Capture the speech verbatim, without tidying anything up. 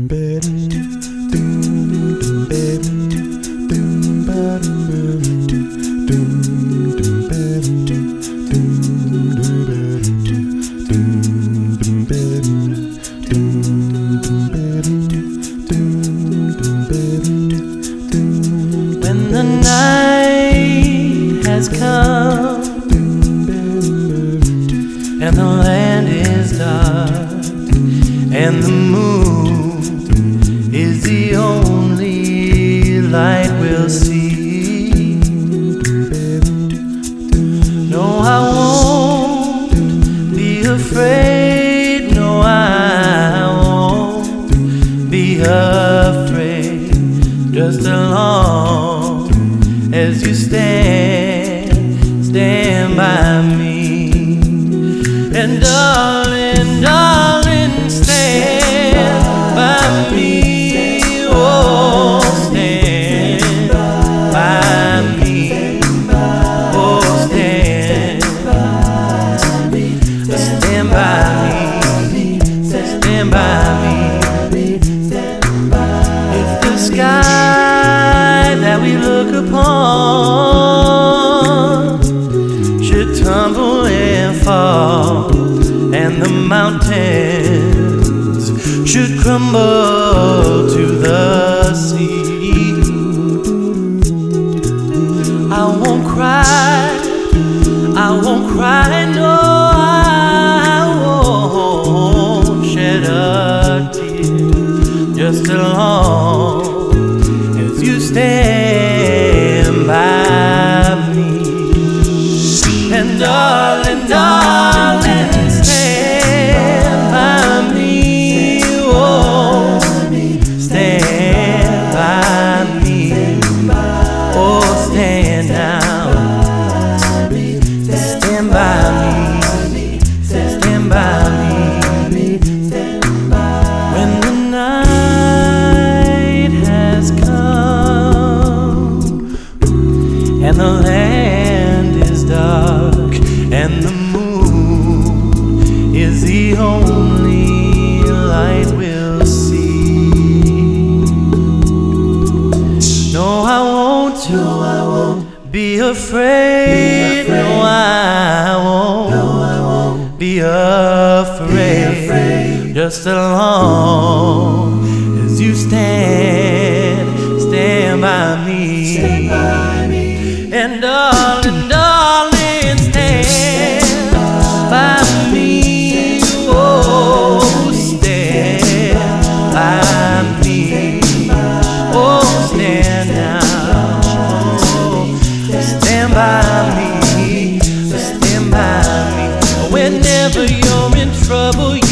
When the night has come and the land is dark and the moon is the only light we'll see, no, I won't be afraid, no, I won't be afraid, just along as you stand, stand by me. And darling, darling, stand by me. Oh, stand by me. Oh, stand, stand by me. Stand by me. If the sky that we look upon should tumble and fall, and the mountains should crumble to the sea, I won't cry, I won't cry, no, I won't shed a tear, just as long as you stand by me. And darling, darling, stand by me. Oh, stand by me. Oh, stand now. Stand by me. Stand by me. When the night has come and the land is dark and the moon is the only light we'll see, no, I won't, no, I won't be afraid, be afraid. No, I won't, no, I won't be afraid, be afraid. Just as long as you stand, stand by me, stand by me. And darling, darling, stand by me. Oh, stand by me. Oh, stand now. Stand by me. Stand by me. Whenever you're in trouble,